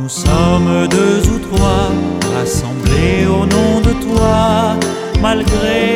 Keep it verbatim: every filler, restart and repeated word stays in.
sommes deux ou trois, rassemblés au nom de toi, malgré